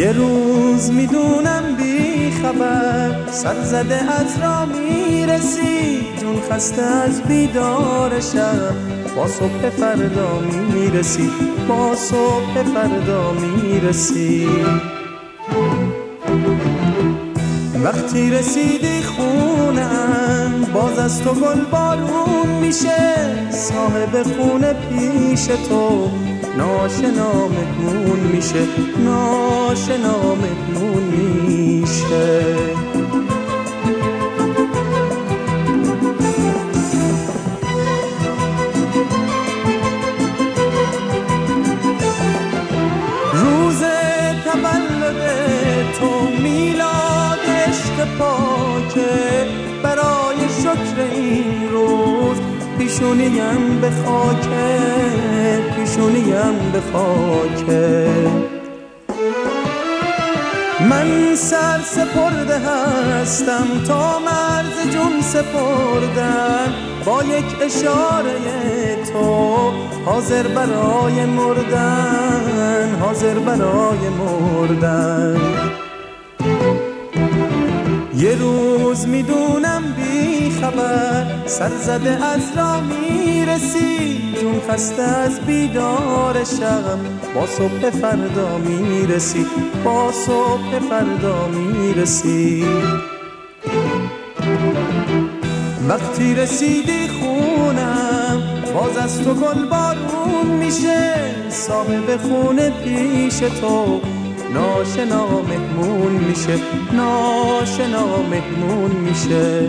یه روز میدونم بی خبر سر زده از را میرسی، جون خسته از بیدار شب، با صبح فردا میرسی، با صبح فردا میرسی. وقتی رسیدی خونم باز از تو گل بارون میشه، صاحب خونه پیش تو ناشنا مهمون میشه، ناشنا مهمون میشه. روز تولد تو میلاد عشق پاکه، برای شکر این روز پیشونیم به خاکه، پیشونیم به خاکه. من سر سپرده هستم تا مرز جون سپردن، با یک اشاره تو حاضر برای مردن، حاضر برای مردن. یه روز میدونم بی خبر سر زده از را میرسی، جون خسته از بیدار شب، با صبح فردا میرسی، با صبح فردا میرسی. وقتی رسیدی خونم باز از تو گل بارون میشه، صاحب خونه پیش تو ناشنا مهمون میشه، ناشنا مهمون میشه.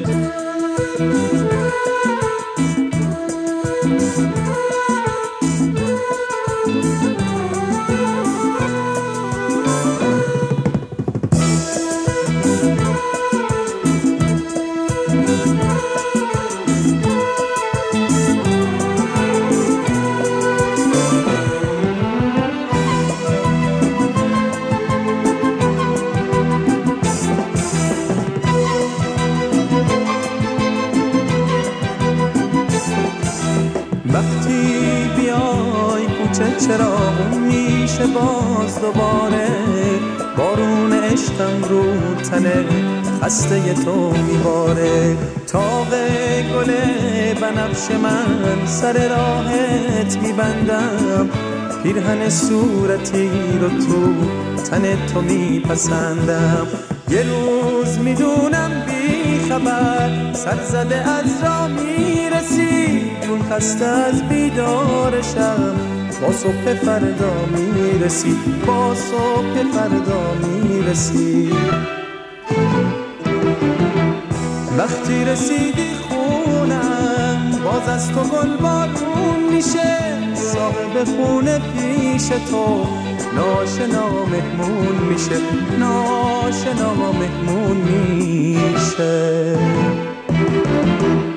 وقتی بیای کوچه چراغون میشه باز دوباره، بارون عشقم رو تنه خسته تو میباره. تاق گل بنفش من سر راهت میبندم، پیرهن صورتی رو تو تن تو میپسندم. یه روز میدونم بی خبر سر زده از را میرسی، جون خسته از بیدار شب، با صبح فردا میرسی، با صبح فردا میرسی. وقتی رسیدی خونم باز از تو گل بارون میشه، صاحب خونه پیش تو ناشنا مهمون میشه، ناشنا مهمون میشه.